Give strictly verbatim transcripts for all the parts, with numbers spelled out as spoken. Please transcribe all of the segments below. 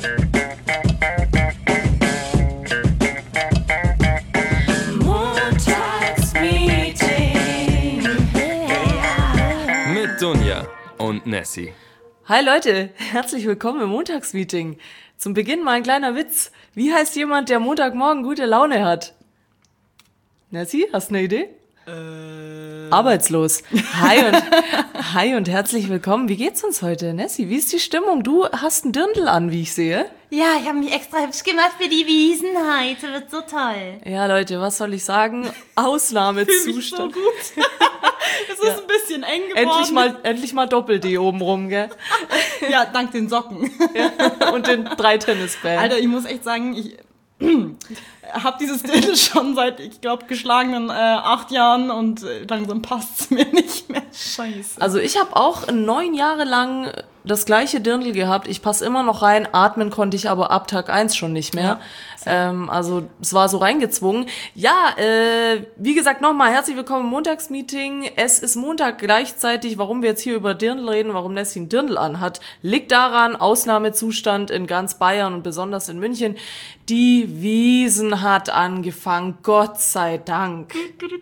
Mit Dunja und Nessie. Hi Leute, herzlich willkommen im Montagsmeeting. Zum Beginn mal ein kleiner Witz. Wie heißt jemand, der Montagmorgen gute Laune hat? Nessie, hast du eine Idee? Äh... Arbeitslos. Hi und, hi und herzlich willkommen. Wie geht's uns heute, Nessie? Wie ist die Stimmung? Du hast einen Dirndl an, wie ich sehe. Ja, ich habe mich extra hübsch gemacht für die Wiesen heute. Wird so toll. Ja, Leute, was soll ich sagen? Ausnahmezustand. Fühl mich so gut. Es ist ja ein bisschen eng geworden. Endlich mal, endlich mal Doppel-D oben rum, gell? Ja, dank den Socken. Ja, und den drei Tennisbällen. Alter, ich muss echt sagen, ich habe dieses Dirndl schon seit, ich glaube, geschlagenen äh, acht Jahren und äh, langsam passt's mir nicht mehr. Scheiße. Also ich habe auch neun Jahre lang das gleiche Dirndl gehabt. Ich passe immer noch rein. Atmen konnte ich aber ab Tag eins schon nicht mehr. Ja, ähm, also es war so reingezwungen. Ja, äh, wie gesagt, nochmal herzlich willkommen im Montagsmeeting. Es ist Montag gleichzeitig. Warum wir jetzt hier über Dirndl reden, warum Nessie ein Dirndl anhat, liegt daran, Ausnahmezustand in ganz Bayern und besonders in München. Die Wiesn hat angefangen, Gott sei Dank.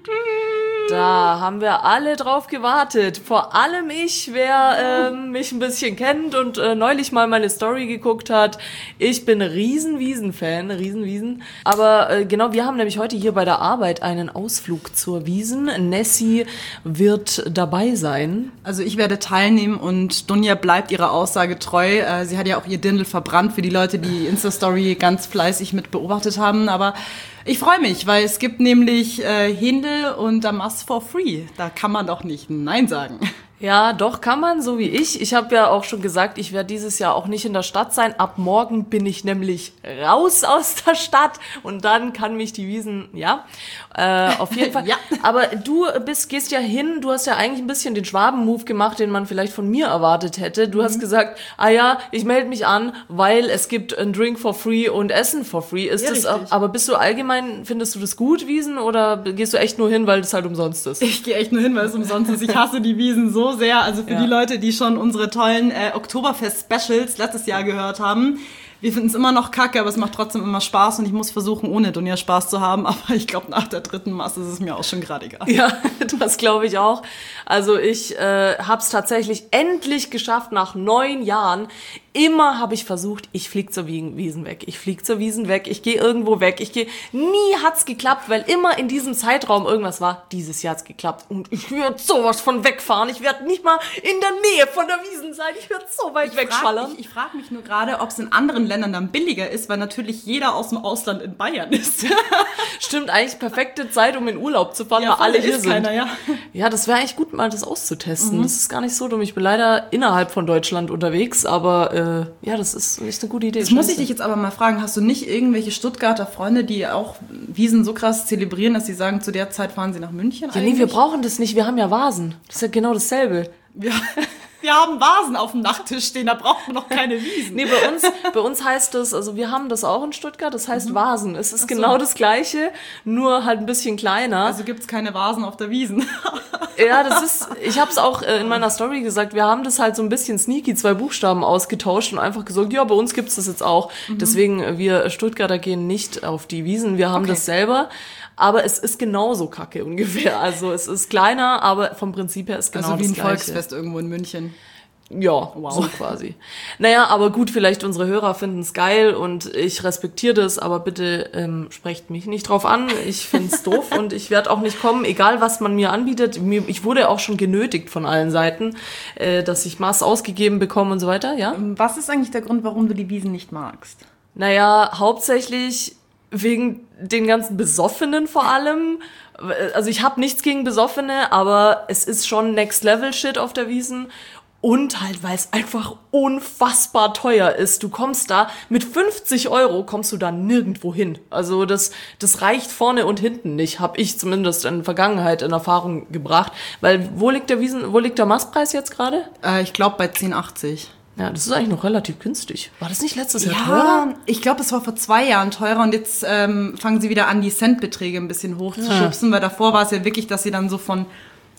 Da haben wir alle drauf gewartet. Vor allem ich, wer äh, mich ein bisschen kennt und äh, neulich mal meine Story geguckt hat. Ich bin riesen Wiesn-Fan, riesen Wiesn. Aber äh, genau, wir haben nämlich heute hier bei der Arbeit einen Ausflug zur Wiesn. Nessie wird dabei sein. Also ich werde teilnehmen und Dunja bleibt ihrer Aussage treu. Äh, sie hat ja auch ihr Dirndl verbrannt für die Leute, die Insta-Story ganz fleißig mit beobachtet haben. Aber ich freue mich, weil es gibt nämlich äh, Händel und Damas for free. Da kann man doch nicht Nein sagen. Ja, doch kann man, so wie ich. Ich habe ja auch schon gesagt, ich werde dieses Jahr auch nicht in der Stadt sein. Ab morgen bin ich nämlich raus aus der Stadt und dann kann mich die Wiesn, ja, äh, auf jeden Fall. Ja. Aber du bist, gehst ja hin, du hast ja eigentlich ein bisschen den Schwaben-Move gemacht, den man vielleicht von mir erwartet hätte. Du mhm. hast gesagt, ah ja, ich melde mich an, weil es gibt ein Drink for free und Essen for free. Ist ja, das, richtig. Aber bist du allgemein, findest du das gut, Wiesn, oder gehst du echt nur hin, weil es halt umsonst ist? Ich gehe echt nur hin, weil es umsonst ist. Ich hasse die Wiesn so sehr. Also für ja. die Leute, die schon unsere tollen äh, Oktoberfest-Specials letztes Jahr gehört haben. Wir finden es immer noch kacke, aber es macht trotzdem immer Spaß und ich muss versuchen, ohne Dunja Spaß zu haben. Aber ich glaube, nach der dritten Masse ist es mir auch schon gerade egal. Ja, das glaube ich auch. Also ich äh, habe es tatsächlich endlich geschafft, nach neun Jahren. Immer habe ich versucht, ich flieg zur Wiesn weg, ich flieg zur Wiesn weg, ich gehe irgendwo weg, ich gehe. Nie hat's geklappt, weil immer in diesem Zeitraum irgendwas war. Dieses Jahr hat's geklappt und ich werde sowas von wegfahren. Ich werde nicht mal in der Nähe von der Wiesn sein. Ich werde so weit ich wegschallern. Frag, ich ich frage mich nur gerade, ob es in anderen Ländern dann billiger ist, weil natürlich jeder aus dem Ausland in Bayern ist. Stimmt, eigentlich perfekte Zeit, um in Urlaub zu fahren, ja, weil alle hier ist sind. Keiner, ja. ja, das wäre eigentlich gut, mal das auszutesten. Mhm. Das ist gar nicht so dumm. Ich bin leider innerhalb von Deutschland unterwegs, aber äh, ja, das ist echt eine gute Idee. Das muss ich dich jetzt aber mal fragen, hast du nicht irgendwelche Stuttgarter Freunde, die auch Wiesn so krass zelebrieren, dass sie sagen, zu der Zeit fahren sie nach München Ja, eigentlich? Nee, wir brauchen das nicht, wir haben ja Vasen. Das ist ja genau dasselbe. Ja. Wir haben Vasen auf dem Nachttisch stehen, da braucht man noch keine Wiesn. Nee, bei uns, bei uns heißt das, also wir haben das auch in Stuttgart, das heißt mhm. Vasen. Es ist so. Genau das Gleiche, nur halt ein bisschen kleiner. Also gibt's keine Vasen auf der Wiesn. Ja, das ist, ich habe es auch in meiner Story gesagt, wir haben das halt so ein bisschen sneaky, zwei Buchstaben ausgetauscht und einfach gesagt, ja, bei uns gibt's das jetzt auch. Mhm. Deswegen, wir Stuttgarter gehen nicht auf die Wiesn, wir haben okay. das selber. Aber es ist genauso kacke ungefähr. Also es ist kleiner, aber vom Prinzip her ist genau also das wie ein Gleiche. Volksfest irgendwo in München. Ja, wow. So quasi. Naja, aber gut, vielleicht unsere Hörer finden es geil und ich respektiere das, aber bitte ähm, sprecht mich nicht drauf an. Ich find's doof und ich werde auch nicht kommen, egal was man mir anbietet. Mir, ich wurde auch schon genötigt von allen Seiten, äh, dass ich Maß ausgegeben bekomme und so weiter, ja. Was ist eigentlich der Grund, warum du die Wiesn nicht magst? Naja, hauptsächlich wegen den ganzen Besoffenen vor allem. Also ich habe nichts gegen Besoffene, aber es ist schon Next-Level-Shit auf der Wiesn. Und halt, weil es einfach unfassbar teuer ist. Du kommst da, mit fünfzig Euro kommst du da nirgendwo hin. Also das, das reicht vorne und hinten nicht, habe ich zumindest in der Vergangenheit in Erfahrung gebracht. Weil wo liegt der Wiesn, wo liegt der Mastpreis jetzt gerade? Äh, ich glaube bei zehn achtzig. Ja, das ist eigentlich noch relativ günstig. War das nicht letztes Jahr ja, teurer? Ich glaube, es war vor zwei Jahren teurer und jetzt ähm, fangen sie wieder an, die Centbeträge ein bisschen hochzuschubsen, ja. Weil davor war es ja wirklich, dass sie dann so von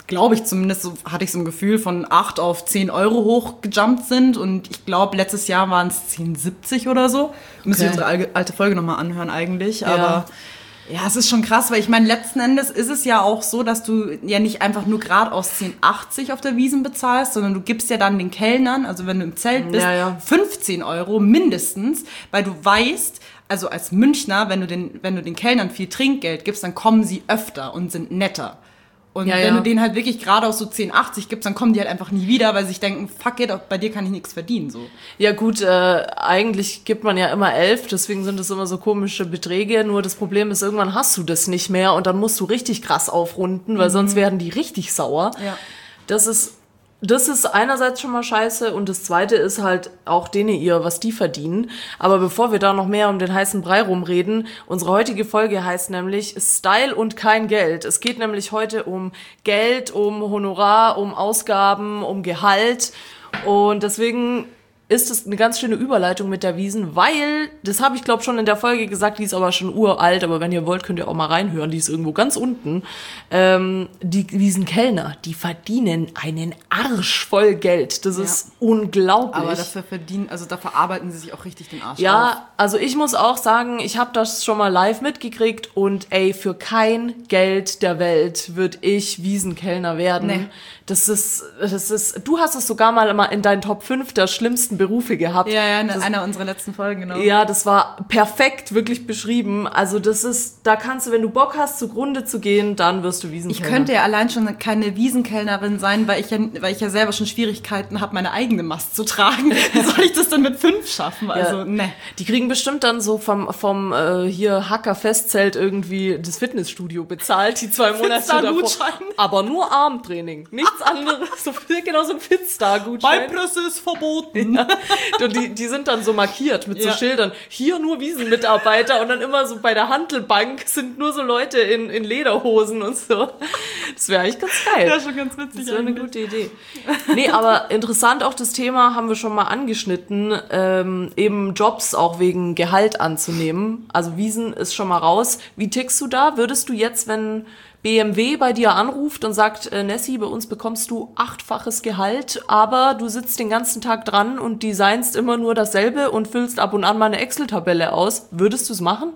glaube ich zumindest, so hatte ich so ein Gefühl, von acht auf zehn Euro hochgejumpt sind. Und ich glaube, letztes Jahr waren es zehn siebzig oder so. Müssen wir unsere alte Folge nochmal anhören eigentlich. Ja. Aber ja, es ist schon krass, weil ich meine, letzten Endes ist es ja auch so, dass du ja nicht einfach nur geradeaus zehn achtzig auf der Wiesn bezahlst, sondern du gibst ja dann den Kellnern, also wenn du im Zelt bist, ja, ja. fünfzehn Euro mindestens, weil du weißt, also als Münchner, wenn du den, wenn du den Kellnern viel Trinkgeld gibst, dann kommen sie öfter und sind netter. Und ja, wenn ja. du denen halt wirklich geradeaus so zehn achtzig gibst, dann kommen die halt einfach nie wieder, weil sie sich denken, fuck it, bei dir kann ich nichts verdienen. So. Ja gut, äh, eigentlich gibt man ja immer elf, deswegen sind das immer so komische Beträge. Nur das Problem ist, irgendwann hast du das nicht mehr und dann musst du richtig krass aufrunden, weil mhm. sonst werden die richtig sauer. Ja. Das ist... Das ist einerseits schon mal scheiße und das zweite ist halt auch denen ihr, was die verdienen. Aber bevor wir da noch mehr um den heißen Brei rumreden, unsere heutige Folge heißt nämlich Style und kein Geld. Es geht nämlich heute um Geld, um Honorar, um Ausgaben, um Gehalt und deswegen ist es eine ganz schöne Überleitung mit der Wiesn, weil, das habe ich glaube schon in der Folge gesagt, die ist aber schon uralt, aber wenn ihr wollt, könnt ihr auch mal reinhören, die ist irgendwo ganz unten. Ähm, die Wiesn-Kellner, die verdienen einen Arsch voll Geld. Das ja. ist unglaublich. Aber dafür verdienen, also da verarbeiten sie sich auch richtig den Arsch Ja, auf. also ich muss auch sagen, ich habe das schon mal live mitgekriegt und ey, für kein Geld der Welt würde ich Wiesn-Kellner werden. Nee. Das ist, das ist, du hast es sogar mal mal in deinen Top fünf der schlimmsten Berufe gehabt. Ja, ja, in das, einer unserer letzten Folgen, genau. Ja, das war perfekt, wirklich beschrieben. Also das ist, da kannst du, wenn du Bock hast, zugrunde zu gehen, dann wirst du Wiesenkellner. Ich könnte ja allein schon keine Wiesenkellnerin sein, weil ich ja, weil ich ja selber schon Schwierigkeiten habe, meine eigene Mast zu tragen. Wie soll ich das denn mit fünf schaffen? Also, ja. ne. Die kriegen bestimmt dann so vom, vom äh, hier Hacker-Festzelt irgendwie das Fitnessstudio bezahlt, die zwei Monate davor. Aber nur Armtraining, nichts anderes. So, genau so ein Fitstar-Gutschein. Beinpresse ist verboten. Ja. Und die, die sind dann so markiert mit so ja. Schildern. Hier nur Wiesenmitarbeiter und dann immer so bei der Hantelbank sind nur so Leute in, in Lederhosen und so. Das wäre eigentlich ganz geil. Ja, schon ganz witzig. Das wäre eine gute Idee. Nee, aber interessant auch das Thema haben wir schon mal angeschnitten, ähm, eben Jobs auch wegen Gehalt anzunehmen. Also Wiesn ist schon mal raus. Wie tickst du da? Würdest du jetzt, wenn B M W bei dir anruft und sagt, äh, Nessie, bei uns bekommst du achtfaches Gehalt, aber du sitzt den ganzen Tag dran und designst immer nur dasselbe und füllst ab und an mal eine Excel-Tabelle aus. Würdest du es machen?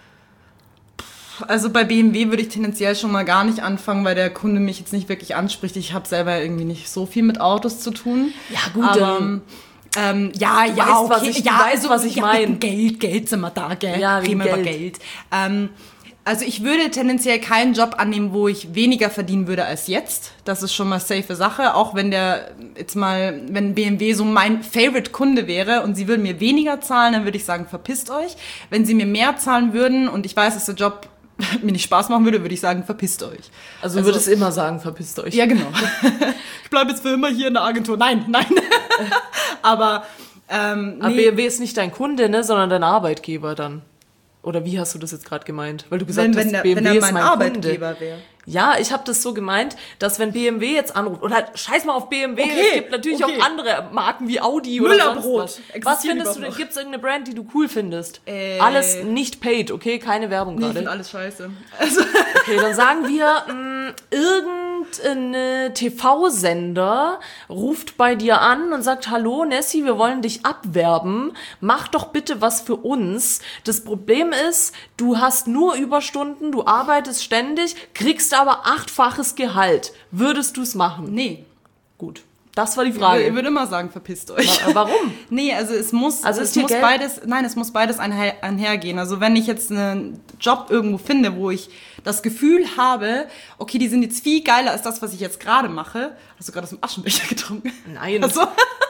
Also bei B M W würde ich tendenziell schon mal gar nicht anfangen, weil der Kunde mich jetzt nicht wirklich anspricht. Ich habe selber irgendwie nicht so viel mit Autos zu tun. Ja gut, aber... Ähm, Ähm, ja, du ja, weißt, okay. was ich, ja, du weißt, also, was ich ja, meine. Geld, Geld sind wir da, gell? Ja, reden wir über Geld. Ähm, also ich würde tendenziell keinen Job annehmen, wo ich weniger verdienen würde als jetzt. Das ist schon mal safe Sache. Auch wenn der, jetzt mal, wenn B M W so mein Favorite-Kunde wäre und sie würden mir weniger zahlen, dann würde ich sagen, verpisst euch. Wenn sie mir mehr zahlen würden und ich weiß, dass der Job mir nicht Spaß machen würde, würde ich sagen, verpisst euch. Also, also du würdest immer sagen, verpisst euch. Ja, genau. Ich bleibe jetzt für immer hier in der Agentur. Nein, nein. Aber, ähm, Aber nee. B M W ist nicht dein Kunde, ne, sondern dein Arbeitgeber dann. Oder wie hast du das jetzt gerade gemeint? Weil du gesagt wenn, hast, wenn der, B M W wenn er ist mein mein Arbeitgeber wäre. Ja, ich habe das so gemeint, dass wenn B M W jetzt anruft, oder scheiß mal auf B M W, Okay, es gibt natürlich okay. auch andere Marken wie Audi oder Müllerbrot sonst was. existiert Was findest überhaupt du denn? noch. Gibt es irgendeine Brand, die du cool findest? Äh, Alles nicht paid, okay? Keine Werbung Nee, ich gerade. finde alles scheiße. Also, Okay, dann sagen wir, mh, irgendein T V-Sender ruft bei dir an und sagt, hallo Nessie, wir wollen dich abwerben, mach doch bitte was für uns. Das Problem ist, du hast nur Überstunden, du arbeitest ständig, kriegst aber achtfaches Gehalt. Würdest du es machen? nee. Gut, das war die Frage. Ich würde immer sagen, verpisst euch. Wa- Warum? Nee, also es muss, Also es ist dir muss Geld- beides, nein, es muss beides einher, einhergehen. Also wenn ich jetzt einen Job irgendwo finde, wo ich das Gefühl habe, okay, die sind jetzt viel geiler als das, was ich jetzt gerade mache. Hast du gerade aus dem Aschenbecher getrunken? Nein. Also,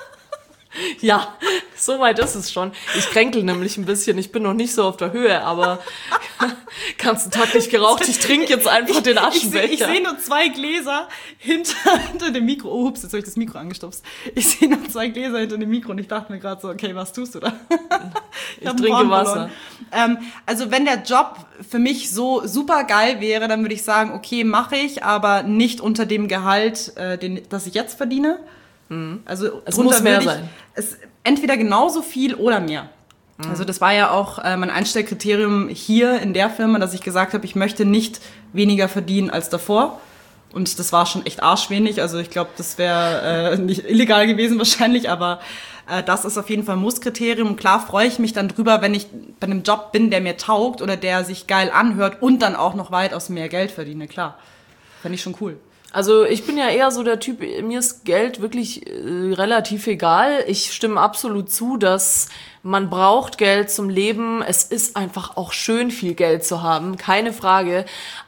Ja, so weit ist es schon. Ich kränkel nämlich ein bisschen. Ich bin noch nicht so auf der Höhe, aber ganzen Tag nicht geraucht. Ich trinke jetzt einfach den ich sehe Aschenbecher. ich seh nur zwei Gläser hinter, hinter dem Mikro. Oh, ups, jetzt habe ich das Mikro angestupst. Ich sehe nur zwei Gläser hinter dem Mikro und ich dachte mir gerade so, okay, was tust du da? Ich hab trinke einen Faden Wasser. verloren. Ähm, also wenn der Job für mich so super geil wäre, dann würde ich sagen, okay, mache ich, aber nicht unter dem Gehalt, äh, den, das ich jetzt verdiene. Also Es drunter muss mehr würde ich, sein. Es, entweder genauso viel oder mehr. Also das war ja auch äh, mein Einstellkriterium hier in der Firma, dass ich gesagt habe, ich möchte nicht weniger verdienen als davor. Und das war schon echt arschwenig. Also ich glaube, das wäre äh, nicht illegal gewesen wahrscheinlich, aber äh, das ist auf jeden Fall ein Musskriterium. Und klar freue ich mich dann drüber, wenn ich bei einem Job bin, der mir taugt oder der sich geil anhört und dann auch noch weitaus mehr Geld verdiene. Klar, fände ich schon cool. Also ich bin ja eher so der Typ, mir ist Geld wirklich äh, relativ egal. Ich stimme absolut zu, dass man braucht Geld zum Leben. Es ist einfach auch schön, viel Geld zu haben, keine Frage.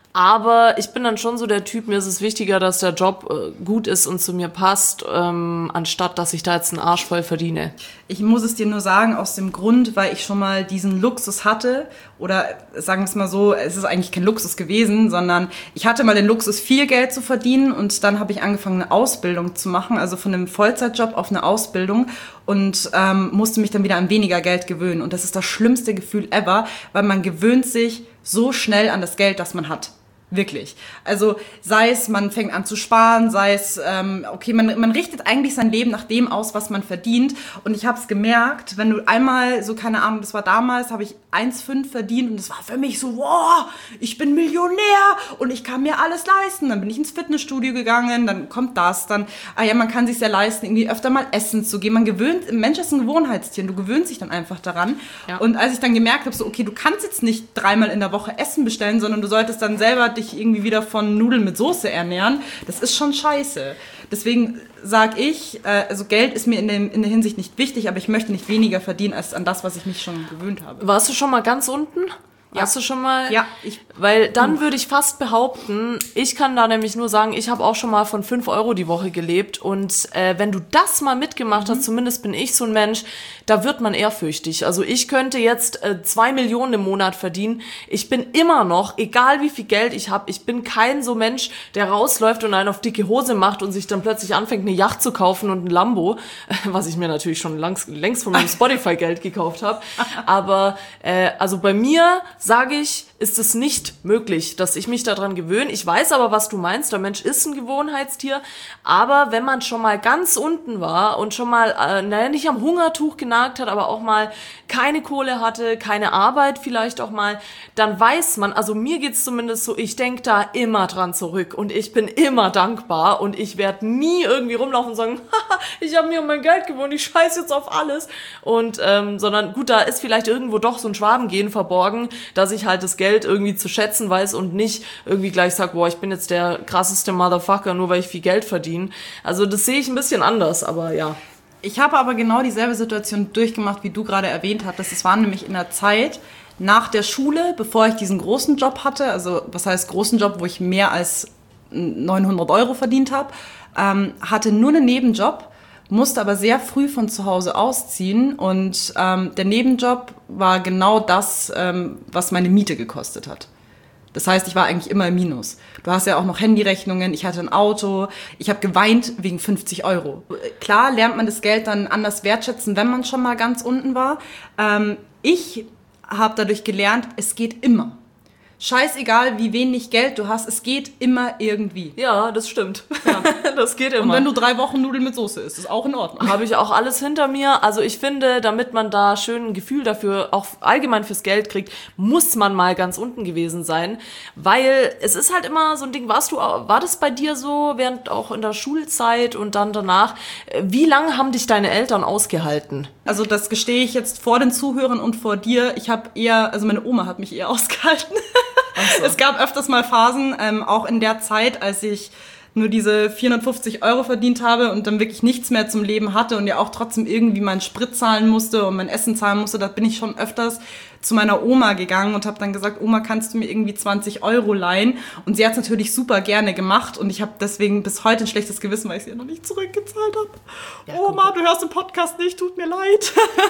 Aber ich bin dann schon so der Typ, mir ist es wichtiger, dass der Job äh, gut ist und zu mir passt, ähm, anstatt dass ich da jetzt einen Arsch voll verdiene. Ich muss es dir nur sagen, aus dem Grund, weil ich schon mal diesen Luxus hatte, oder sagen wir es mal so, es ist eigentlich kein Luxus gewesen, sondern ich hatte mal den Luxus, viel Geld zu verdienen und dann habe ich angefangen, eine Ausbildung zu machen, also von einem Vollzeitjob auf eine Ausbildung und ähm, musste mich dann wieder an weniger Geld gewöhnen. Und das ist das schlimmste Gefühl ever, weil man gewöhnt sich so schnell an das Geld, das man hat. Wirklich. Also sei es, man fängt an zu sparen, sei es, ähm, okay, man, man richtet eigentlich sein Leben nach dem aus, was man verdient. Und ich habe es gemerkt, wenn du einmal, so keine Ahnung, das war damals, habe ich eins Komma fünf verdient und das war für mich so, wow, ich bin Millionär und ich kann mir alles leisten. Dann bin ich ins Fitnessstudio gegangen, dann kommt das, dann, ah ja, man kann sich ja leisten, irgendwie öfter mal essen zu gehen. Man gewöhnt, ein Mensch ist ein Gewohnheitstier, du gewöhnst dich dann einfach daran. Ja. Und als ich dann gemerkt habe, so, okay, du kannst jetzt nicht dreimal in der Woche Essen bestellen, sondern du solltest dann selber dich irgendwie wieder von Nudeln mit Soße ernähren, das ist schon scheiße. Deswegen sage ich, äh, also Geld ist mir in, dem, in der Hinsicht nicht wichtig, aber ich möchte nicht weniger verdienen als an das, was ich mich schon gewöhnt habe. Warst du schon mal ganz unten? Ja. Hast du schon mal? Ja. Ich, weil dann würde ich fast behaupten, ich kann da nämlich nur sagen, ich habe auch schon mal von fünf Euro die Woche gelebt und äh, wenn du das mal mitgemacht hast, mhm. zumindest bin ich so ein Mensch, da wird man ehrfürchtig. Also ich könnte jetzt äh, zwei Millionen im Monat verdienen. Ich bin immer noch, egal wie viel Geld ich habe, ich bin kein so Mensch, der rausläuft und einen auf dicke Hose macht und sich dann plötzlich anfängt, eine Yacht zu kaufen und ein Lambo, was ich mir natürlich schon langs, längst von meinem Spotify-Geld gekauft habe. Aber äh, also bei mir sage ich, ist es nicht möglich, dass ich mich daran gewöhne. Ich weiß aber, was du meinst. Der Mensch ist ein Gewohnheitstier. Aber wenn man schon mal ganz unten war und schon mal, äh, naja, nicht am Hungertuch genagt hat, aber auch mal keine Kohle hatte, keine Arbeit vielleicht auch mal, dann weiß man, also mir geht's zumindest so, ich denke da immer dran zurück und ich bin immer dankbar und ich werde nie irgendwie rumlaufen und sagen, haha, ich habe mir um mein Geld gewohnt, ich scheiß jetzt auf alles. Und, ähm, sondern gut, da ist vielleicht irgendwo doch so ein Schwabengehen verborgen, dass ich halt das Geld irgendwie zu schätzen weiß und nicht irgendwie gleich sag, boah, ich bin jetzt der krasseste Motherfucker, nur weil ich viel Geld verdiene. Also das sehe ich ein bisschen anders, aber ja. Ich habe aber genau dieselbe Situation durchgemacht, wie du gerade erwähnt hattest. Es war nämlich in der Zeit nach der Schule, bevor ich diesen großen Job hatte, also was heißt großen Job, wo ich mehr als neunhundert Euro verdient habe, ähm, hatte nur einen Nebenjob, musste aber sehr früh von zu Hause ausziehen und ähm, der Nebenjob war genau das, ähm, was meine Miete gekostet hat. Das heißt, ich war eigentlich immer im Minus. Du hast ja auch noch Handyrechnungen, ich hatte ein Auto, ich habe geweint wegen fünfzig Euro. Klar lernt man das Geld dann anders wertschätzen, wenn man schon mal ganz unten war. Ähm, ich habe dadurch gelernt, es geht immer. Scheißegal, wie wenig Geld du hast, es geht immer irgendwie. Ja, das stimmt. Ja. Das geht immer. Und wenn du drei Wochen Nudeln mit Soße isst, ist auch in Ordnung. Habe ich auch alles hinter mir. Also ich finde, damit man da schön ein Gefühl dafür auch allgemein fürs Geld kriegt, muss man mal ganz unten gewesen sein. Weil es ist halt immer so ein Ding, warst du, war das bei dir so, während auch in der Schulzeit und dann danach, wie lange haben dich deine Eltern ausgehalten? Also das gestehe ich jetzt vor den Zuhörern und vor dir. Ich habe eher, also meine Oma hat mich eher ausgehalten. So. Es gab öfters mal Phasen, ähm, auch in der Zeit, als ich nur diese vierhundertfünfzig Euro verdient habe und dann wirklich nichts mehr zum Leben hatte und ja auch trotzdem irgendwie meinen Sprit zahlen musste und mein Essen zahlen musste, da bin ich schon öfters zu meiner Oma gegangen und habe dann gesagt, Oma, kannst du mir irgendwie zwanzig Euro leihen? Und sie hat es natürlich super gerne gemacht und ich habe deswegen bis heute ein schlechtes Gewissen, weil ich sie ja noch nicht zurückgezahlt habe. Ja, Oma, du hörst den Podcast nicht, tut mir leid.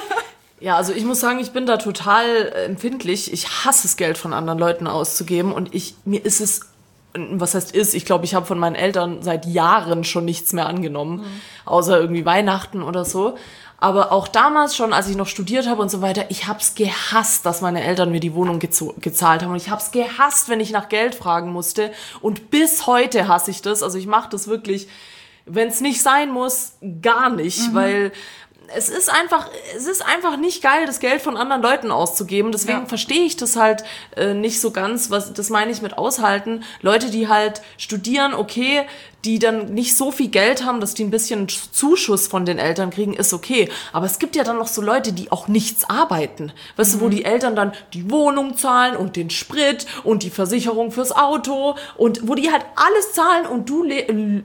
Ja, also ich muss sagen, ich bin da total empfindlich. Ich hasse es, Geld von anderen Leuten auszugeben und ich mir ist es, was heißt ist, ich glaube, ich habe von meinen Eltern seit Jahren schon nichts mehr angenommen, mhm. außer irgendwie Weihnachten oder so. Aber auch damals schon, als ich noch studiert habe und so weiter, ich hab's gehasst, dass meine Eltern mir die Wohnung gezo- gezahlt haben. Und ich hab's gehasst, wenn ich nach Geld fragen musste. Und bis heute hasse ich das. Also ich mache das wirklich, wenn es nicht sein muss, gar nicht, mhm. weil es ist einfach, es ist einfach nicht geil, das Geld von anderen Leuten auszugeben. Deswegen Ja. verstehe ich das halt äh, nicht so ganz. Was, das meine ich mit aushalten. Leute, die halt studieren, okay, die dann nicht so viel Geld haben, dass die ein bisschen Zuschuss von den Eltern kriegen, ist okay. Aber es gibt ja dann noch so Leute, die auch nichts arbeiten. Weißt du, wo die Eltern dann die Wohnung zahlen und den Sprit und die Versicherung fürs Auto und wo die halt alles zahlen und du le-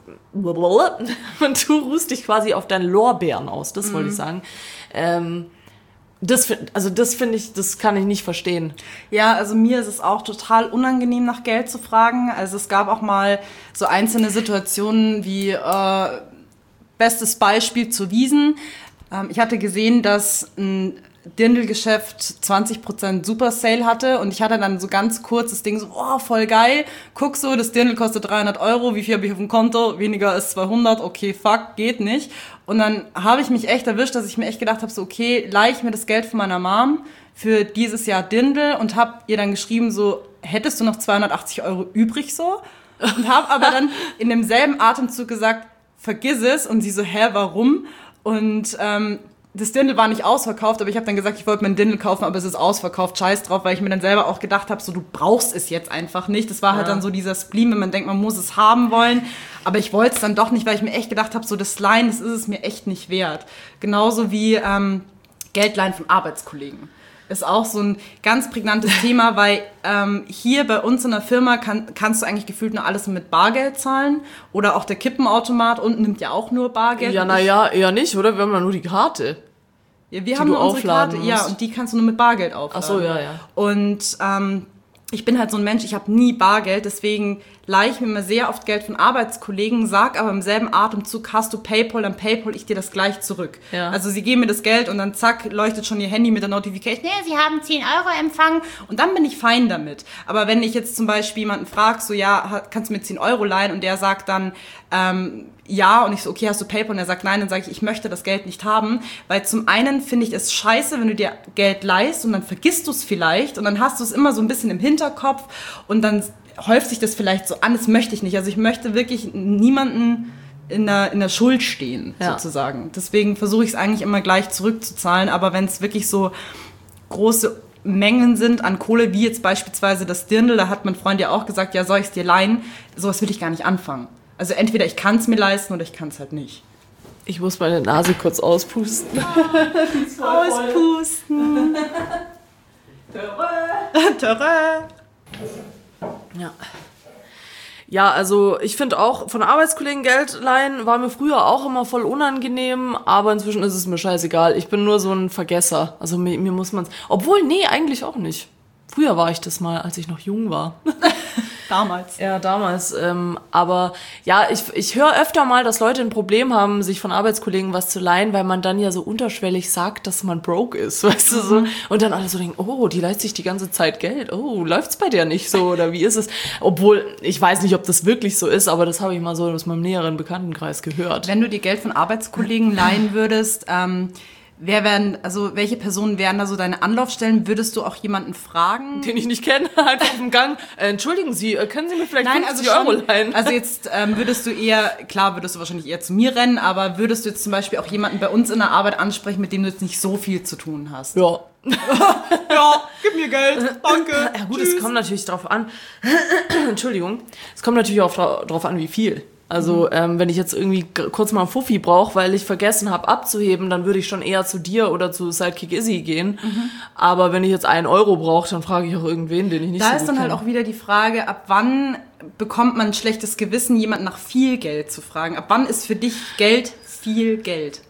und du ruhst dich quasi auf deinen Lorbeeren aus. Das wollte ich sagen. Ähm, das, fi- also das finde ich, das kann ich nicht verstehen. Ja, also mir ist es auch total unangenehm, nach Geld zu fragen. Also es gab auch mal so einzelne Situationen wie, äh, bestes Beispiel zu Wiesen. Ähm, ich hatte gesehen, dass ein Dirndl-Geschäft zwanzig Prozent Super Sale hatte und ich hatte dann so ganz kurz das Ding so, oh, voll geil, guck so, das Dirndl kostet dreihundert Euro, wie viel habe ich auf dem Konto? Weniger als zweihundert, okay, fuck, geht nicht. Und dann habe ich mich echt erwischt, dass ich mir echt gedacht habe, so okay, leih ich mir das Geld von meiner Mom für dieses Jahr Dirndl und habe ihr dann geschrieben so, hättest du noch zweihundertachtzig Euro übrig so? Und habe aber dann in demselben Atemzug gesagt, vergiss es. Und sie so, hä, warum? Und ähm, das Dirndl war nicht ausverkauft, aber ich habe dann gesagt, ich wollte mir ein Dirndl kaufen, aber es ist ausverkauft, scheiß drauf, weil ich mir dann selber auch gedacht habe, so du brauchst es jetzt einfach nicht. Das war halt Ja. dann so dieser Spleen, wenn man denkt, man muss es haben wollen, aber ich wollte es dann doch nicht, weil ich mir echt gedacht habe, so das Leihen, das ist es mir echt nicht wert. Genauso wie ähm, Geldleihen von Arbeitskollegen. Ist auch so ein ganz prägnantes Thema, weil ähm, hier bei uns in der Firma kann, kannst du eigentlich gefühlt nur alles mit Bargeld zahlen. Oder auch der Kippenautomat unten nimmt ja auch nur Bargeld. Ja, Und ich- naja, eher nicht, oder? Wir haben ja nur die Karte. Ja, wir die haben du nur unsere aufladen Karte, ja, musst. und die kannst du nur mit Bargeld aufladen. Ach so, ja, ja. Und ähm, ich bin halt so ein Mensch, ich habe nie Bargeld, deswegen leihe ich mir immer sehr oft Geld von Arbeitskollegen, sag aber im selben Atemzug, hast du PayPal, dann PayPal ich dir das gleich zurück. Ja. Also sie geben mir das Geld und dann zack, leuchtet schon ihr Handy mit der Notification, nee, sie haben zehn Euro empfangen und dann bin ich fein damit. Aber wenn ich jetzt zum Beispiel jemanden frage, so ja, ha- kannst du mir zehn Euro leihen und der sagt dann, ähm, ja, und ich so, okay, hast du PayPal? Und er sagt nein, dann sage ich, ich möchte das Geld nicht haben, weil zum einen finde ich es scheiße, wenn du dir Geld leihst und dann vergisst du es vielleicht und dann hast du es immer so ein bisschen im Hinterkopf und dann häuft sich das vielleicht so an, das möchte ich nicht. Also ich möchte wirklich niemanden in der, in der Schuld stehen, Ja. sozusagen. Deswegen versuche ich es eigentlich immer gleich zurückzuzahlen, aber wenn es wirklich so große Mengen sind an Kohle, wie jetzt beispielsweise das Dirndl, da hat mein Freund ja auch gesagt, ja, soll ich es dir leihen? Sowas will ich gar nicht anfangen. Also entweder ich kann es mir leisten oder ich kann es halt nicht. Ich muss meine Nase kurz auspusten. Auspusten. Töre. Ja. Ja, also ich finde auch, von Arbeitskollegen Geld leihen war mir früher auch immer voll unangenehm, aber inzwischen ist es mir scheißegal. Ich bin nur so ein Vergesser. Also mir, mir muss man's. Obwohl, nee, eigentlich auch nicht. Früher war ich das mal, als ich noch jung war. Damals. Ja, damals. Ähm, aber ja, ich, ich höre öfter mal, dass Leute ein Problem haben, sich von Arbeitskollegen was zu leihen, weil man dann ja so unterschwellig sagt, dass man broke ist, weißt du so. Und dann alle so denken, oh, die leiht sich die ganze Zeit Geld. Oh, läuft's bei der nicht so oder wie ist es? Obwohl, ich weiß nicht, ob das wirklich so ist, aber das habe ich mal so aus meinem näheren Bekanntenkreis gehört. Wenn du dir Geld von Arbeitskollegen leihen würdest, ähm, wer wären, also welche Personen wären da so deine Anlaufstellen? Würdest du auch jemanden fragen? Den ich nicht kenne, einfach auf dem Gang. Äh, entschuldigen Sie, äh, können Sie mir vielleicht Nein, also fünfzig Euro schon, leihen? also jetzt ähm, würdest du eher, klar würdest du wahrscheinlich eher zu mir rennen, aber würdest du jetzt zum Beispiel auch jemanden bei uns in der Arbeit ansprechen, mit dem du jetzt nicht so viel zu tun hast? Ja. Ja, gib mir Geld, danke. Ja gut, es kommt natürlich drauf an. Entschuldigung. Es kommt natürlich auch dra- drauf an, wie viel. Also Mhm. ähm, wenn ich jetzt irgendwie g- kurz mal einen Fuffi brauche, weil ich vergessen habe abzuheben, dann würde ich schon eher zu dir oder zu Sidekick Izzy gehen. Mhm. Aber wenn ich jetzt einen Euro brauche, dann frage ich auch irgendwen, den ich nicht Da so ist gut dann halt kenne. auch wieder die Frage, ab wann bekommt man ein schlechtes Gewissen, jemanden nach viel Geld zu fragen? Ab wann ist für dich Geld viel Geld?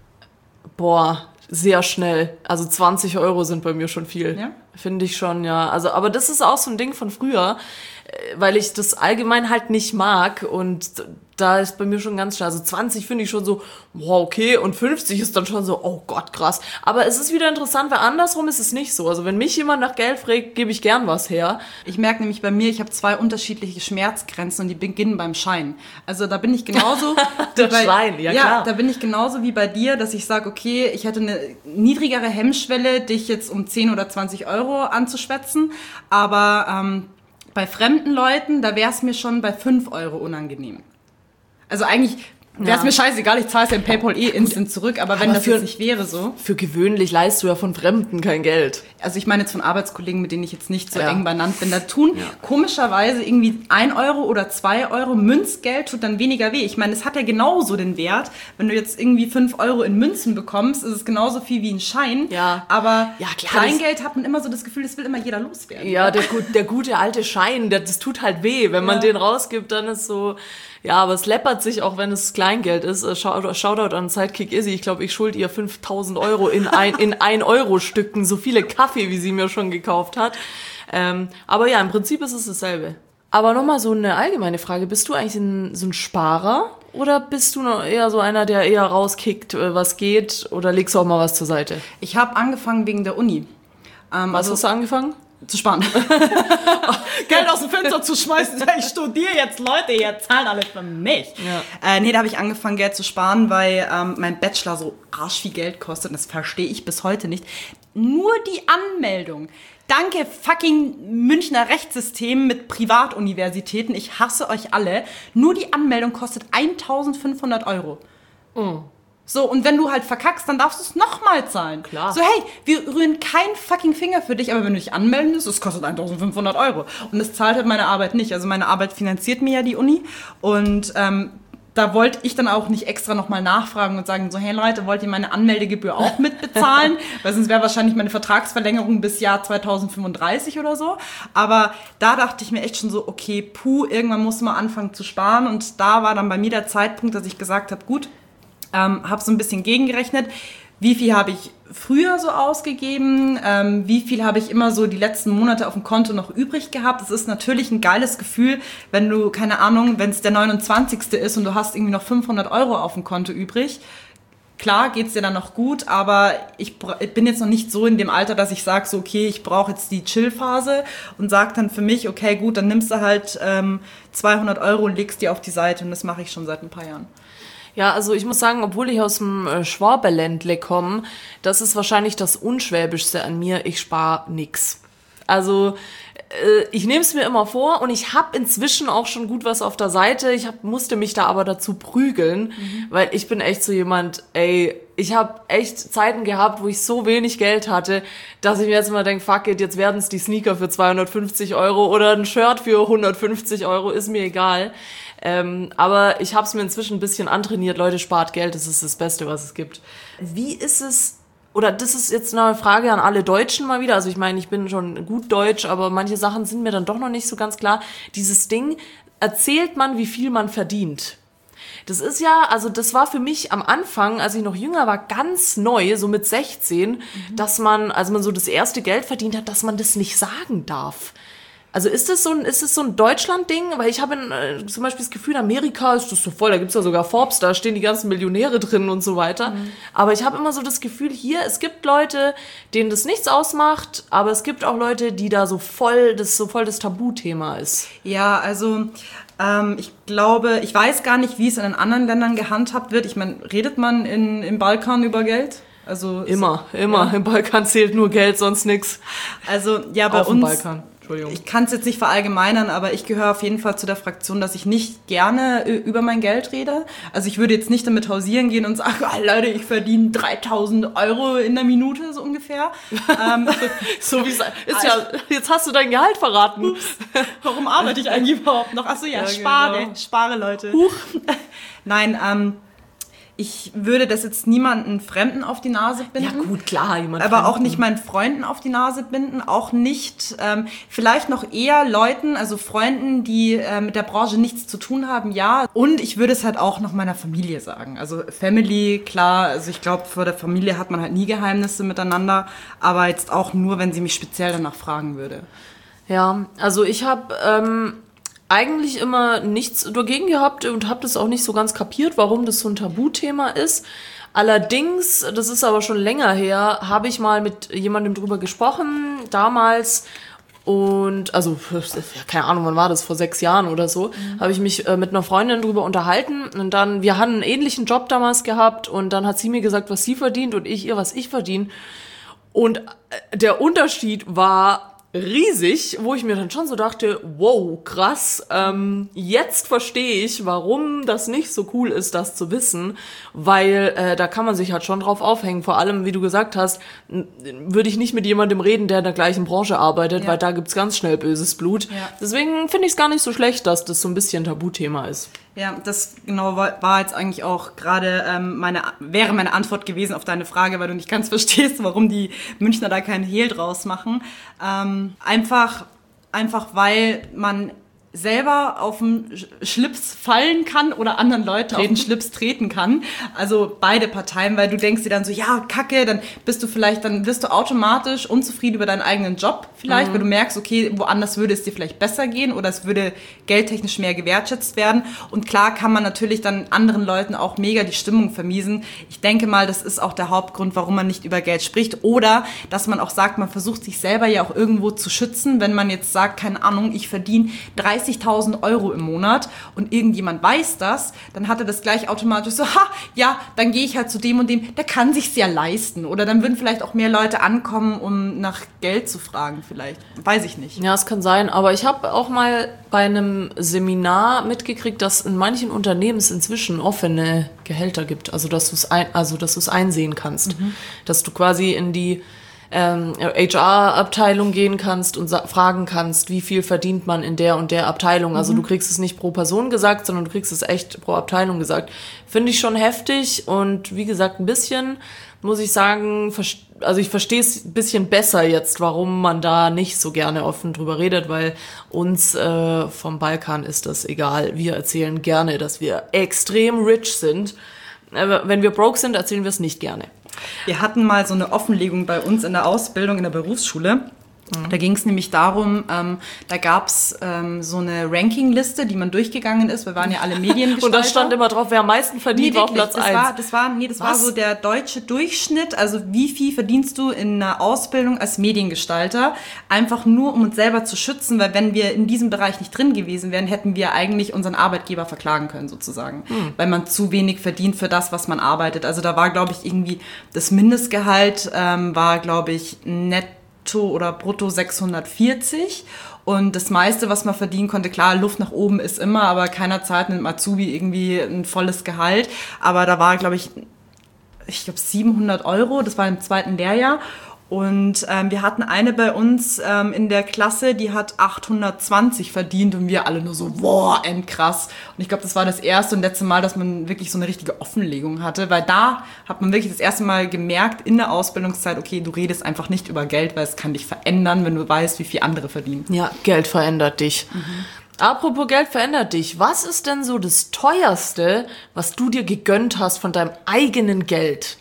Boah, sehr schnell. Also zwanzig Euro sind bei mir schon viel. Ja? Finde ich schon, ja. Also, aber das ist auch so ein Ding von früher, äh, weil ich das allgemein halt nicht mag und da ist bei mir schon ganz schnell, also zwanzig finde ich schon so, wow, okay, und fünfzig ist dann schon so, oh Gott, krass. Aber es ist wieder interessant, weil andersrum ist es nicht so. Also wenn mich jemand nach Geld fragt, gebe ich gern was her. Ich merke nämlich bei mir, ich habe zwei unterschiedliche Schmerzgrenzen und die beginnen beim Schein. Also da bin ich genauso... Der wie bei, Schein, ja, ja klar. da bin ich genauso wie bei dir, dass ich sage, okay, ich hätte eine niedrigere Hemmschwelle, dich jetzt um zehn oder zwanzig Euro anzuschwätzen, aber ähm, bei fremden Leuten, da wäre es mir schon bei fünf Euro unangenehm. Also eigentlich Wäre es mir scheißegal, ich zahle es ja in PayPal eh instant zurück, aber wenn Aber das für- jetzt nicht wäre so. Für gewöhnlich leistest du ja von Fremden kein Geld. Also ich meine jetzt von Arbeitskollegen, mit denen ich jetzt nicht so Ja. eng benannt bin, da tun komischerweise irgendwie ein Euro oder zwei Euro Münzgeld tut dann weniger weh. Ich meine, es hat ja genauso den Wert, wenn du jetzt irgendwie fünf Euro in Münzen bekommst, ist es genauso viel wie ein Schein. Ja. Aber Ja, klar, Kleingeld hat man immer so das Gefühl, das will immer jeder loswerden. Ja, der, gut, der gute alte Schein, der, das tut halt weh. Wenn man Ja. den rausgibt, dann ist so, ja, aber es läppert sich, auch wenn es Kleingeld ist. Äh, Shoutout, Shoutout an Sidekick Izzy. Ich glaube, ich schuld ihr fünftausend Euro in ein, in ein Euro Stücken, so viele Kaffee, wie sie mir schon gekauft hat. Ähm, aber ja, im Prinzip ist es dasselbe. Aber nochmal so eine allgemeine Frage. Bist du eigentlich ein, so ein Sparer? Oder bist du noch eher so einer, der eher rauskickt, äh, was geht? Oder legst du auch mal was zur Seite? Ich habe angefangen wegen der Uni. Ähm, Was also hast du angefangen? zu sparen. Geld aus dem Fenster zu schmeißen. Ich studiere jetzt, Leute, ihr zahlt alle für mich. Ja. Äh, nee, da habe ich angefangen, Geld zu sparen, weil ähm, mein Bachelor so arsch viel Geld kostet. Und das verstehe ich bis heute nicht. Nur die Anmeldung. Danke, fucking Münchner Rechtssystem mit Privatuniversitäten. Ich hasse euch alle. Nur die Anmeldung kostet eintausendfünfhundert Euro. So, und wenn du halt verkackst, dann darfst du es nochmal zahlen. Klar. So, hey, wir rühren keinen fucking Finger für dich, aber wenn du dich anmelden musst, es kostet eintausendfünfhundert Euro. Und das zahlt halt meine Arbeit nicht. Also meine Arbeit finanziert mir ja die Uni. Und ähm, da wollte ich dann auch nicht extra nochmal nachfragen und sagen, so, hey Leute, wollt ihr meine Anmeldegebühr auch mitbezahlen? Weil sonst wäre wahrscheinlich meine Vertragsverlängerung bis Jahr zweitausendfünfunddreißig oder so. Aber da dachte ich mir echt schon so, okay, puh, irgendwann muss man anfangen zu sparen. Und da war dann bei mir der Zeitpunkt, dass ich gesagt habe, gut, Ähm, habe so ein bisschen gegengerechnet, wie viel habe ich früher so ausgegeben, ähm, wie viel habe ich immer so die letzten Monate auf dem Konto noch übrig gehabt. Es ist natürlich ein geiles Gefühl, wenn du, keine Ahnung, wenn es der neunundzwanzigste ist und du hast irgendwie noch fünfhundert Euro auf dem Konto übrig. Klar geht's dir dann noch gut, aber ich, ich bin jetzt noch nicht so in dem Alter, dass ich sage, so okay, ich brauche jetzt die Chill-Phase und sage dann für mich, okay, gut, dann nimmst du halt ähm, zweihundert Euro und legst die auf die Seite und das mache ich schon seit ein paar Jahren. Ja, also ich muss sagen, obwohl ich aus dem äh, Schwaberländle komme, das ist wahrscheinlich das Unschwäbischste an mir, ich spare nix. Also äh, ich nehme es mir immer vor und ich habe inzwischen auch schon gut was auf der Seite. Ich hab, musste mich da aber dazu prügeln, mhm. weil ich bin echt so jemand, ey, ich habe echt Zeiten gehabt, wo ich so wenig Geld hatte, dass ich mir jetzt immer denke, fuck it, jetzt werden es die Sneaker für zweihundertfünfzig Euro oder ein Shirt für hundertfünfzig Euro, ist mir egal. Ähm, aber ich habe es mir inzwischen ein bisschen antrainiert. Leute, spart Geld, das ist das Beste, was es gibt. Wie ist es, oder das ist jetzt eine Frage an alle Deutschen mal wieder. Also ich meine, ich bin schon gut Deutsch, aber manche Sachen sind mir dann doch noch nicht so ganz klar. Dieses Ding, erzählt man, wie viel man verdient? Das ist ja, also das war für mich am Anfang, als ich noch jünger war, ganz neu, so mit sechzehn, mhm. dass man, als man so das erste Geld verdient hat, dass man das nicht sagen darf. Also ist das so ein, ist das so ein Deutschland-Ding? Weil ich habe äh, zum Beispiel das Gefühl, in Amerika ist das so voll, da gibt's ja sogar Forbes, da stehen die ganzen Millionäre drin und so weiter. Mhm. Aber ich habe immer so das Gefühl, hier, es gibt Leute, denen das nichts ausmacht, aber es gibt auch Leute, die da so voll, das so voll das Tabuthema ist. Ja, also ähm, ich glaube, ich weiß gar nicht, wie es in den anderen Ländern gehandhabt wird. Ich meine, redet man in, im Balkan über Geld? Also immer, so, immer. Ja. Im Balkan zählt nur Geld, sonst nix. Also ja, bei Auf uns. Dem Balkan. Ich kann es jetzt nicht verallgemeinern, aber ich gehöre auf jeden Fall zu der Fraktion, dass ich nicht gerne über mein Geld rede. Also ich würde jetzt nicht damit hausieren gehen und sagen, oh, Leute, ich verdiene dreitausend Euro in der Minute, so ungefähr. ähm, so wie es ist ja, jetzt hast du dein Gehalt verraten. Ups, warum arbeite ich eigentlich überhaupt noch? Achso, ja, ja, spare, genau. spare, Leute. Huch. Nein, ähm, ich würde das jetzt niemanden Fremden auf die Nase binden. Ja gut, klar, jemand aber Fremden. auch nicht meinen Freunden auf die Nase binden, auch nicht, ähm, vielleicht noch eher Leuten, also Freunden, die äh, mit der Branche nichts zu tun haben, ja. Und ich würde es halt auch noch meiner Familie sagen. Also Family, klar, also ich glaube, vor der Familie hat man halt nie Geheimnisse miteinander, aber jetzt auch nur, wenn sie mich speziell danach fragen würde. Ja, also ich habe ähm, eigentlich immer nichts dagegen gehabt und habe das auch nicht so ganz kapiert, warum das so ein Tabuthema ist. Allerdings, das ist aber schon länger her, habe ich mal mit jemandem drüber gesprochen, damals. Und, also, keine Ahnung, wann war das, vor sechs Jahren oder so, mhm. habe ich mich äh, mit einer Freundin drüber unterhalten. Und dann, wir hatten einen ähnlichen Job damals gehabt und dann hat sie mir gesagt, was sie verdient und ich ihr, was ich verdiene. Und der Unterschied war riesig, wo ich mir dann schon so dachte, wow, krass, ähm, jetzt verstehe ich, warum das nicht so cool ist, das zu wissen, weil äh, da kann man sich halt schon drauf aufhängen. Vor allem, wie du gesagt hast, n- würde ich nicht mit jemandem reden, der in der gleichen Branche arbeitet, Ja. weil da gibt's ganz schnell böses Blut. Ja. Deswegen finde ich es gar nicht so schlecht, dass das so ein bisschen Tabuthema ist. Ja, das genau war, war jetzt eigentlich auch gerade ähm, meine, wäre meine Antwort gewesen auf deine Frage, weil du nicht ganz verstehst, warum die Münchner da keinen Hehl draus machen. Ähm, einfach, einfach weil man selber auf den Sch- Schlips fallen kann oder anderen Leuten auf den Schlips treten kann. Also beide Parteien, weil du denkst dir dann so, ja, kacke, dann bist du vielleicht, dann wirst du automatisch unzufrieden über deinen eigenen Job vielleicht, Mhm. weil du merkst, okay, woanders würde es dir vielleicht besser gehen oder es würde geldtechnisch mehr gewertschätzt werden. Und klar kann man natürlich dann anderen Leuten auch mega die Stimmung vermiesen. Ich denke mal, das ist auch der Hauptgrund, warum man nicht über Geld spricht. Oder, dass man auch sagt, man versucht sich selber ja auch irgendwo zu schützen, wenn man jetzt sagt, keine Ahnung, ich verdiene dreißigtausend Euro im Monat und irgendjemand weiß das, dann hat er das gleich automatisch so, ha, ja, dann gehe ich halt zu dem und dem, der kann sich's ja leisten. Oder dann würden vielleicht auch mehr Leute ankommen, um nach Geld zu fragen vielleicht. Weiß ich nicht. Ja, es kann sein, aber ich habe auch mal bei einem Seminar mitgekriegt, dass in manchen Unternehmen es inzwischen offene Gehälter gibt, also dass du es ein, also dass du es einsehen kannst, Mhm. dass du quasi in die ähm, H R-Abteilung gehen kannst und sa- fragen kannst, wie viel verdient man in der und der Abteilung. Also du kriegst es nicht pro Person gesagt, sondern du kriegst es echt pro Abteilung gesagt. Finde ich schon heftig und wie gesagt, ein bisschen, muss ich sagen, vers- also ich verstehe es ein bisschen besser jetzt, warum man da nicht so gerne offen drüber redet, weil uns äh, vom Balkan ist das egal. Wir erzählen gerne, dass wir extrem rich sind. Aber wenn wir broke sind, erzählen wir es nicht gerne. Wir hatten mal so eine Offenlegung bei uns in der Ausbildung in der Berufsschule. Da ging es nämlich darum, ähm, da gab es ähm, so eine Rankingliste, die man durchgegangen ist. Wir waren ja alle Mediengestalter. Und da stand immer drauf, wer am meisten verdient, Nee, war auf wirklich, Platz das eins. war, das war, nee, das war Was? so der deutsche Durchschnitt. Also wie viel verdienst du in einer Ausbildung als Mediengestalter? Einfach nur, um uns selber zu schützen, weil wenn wir in diesem Bereich nicht drin gewesen wären, hätten wir eigentlich unseren Arbeitgeber verklagen können sozusagen. Hm. Weil man zu wenig verdient für das, was man arbeitet. Also da war, glaube ich, irgendwie das Mindestgehalt ähm, war, glaube ich, netto oder brutto sechshundertvierzig. Und das meiste, was man verdienen konnte, klar, Luft nach oben ist immer, aber keiner zahlt einem Azubi irgendwie ein volles Gehalt. Aber da war, glaube ich, ich glaube siebenhundert Euro, das war im zweiten Lehrjahr. Und ähm, wir hatten eine bei uns ähm, in der Klasse, die hat achthundertzwanzig verdient und wir alle nur so, boah, endkrass. Und ich glaube, das war das erste und letzte Mal, dass man wirklich so eine richtige Offenlegung hatte, weil da hat man wirklich das erste Mal gemerkt in der Ausbildungszeit, okay, du redest einfach nicht über Geld, weil es kann dich verändern, wenn du weißt, wie viel andere verdienen. Ja, Geld verändert dich. Apropos Geld verändert dich. Was ist denn so das Teuerste, was du dir gegönnt hast von deinem eigenen Geld?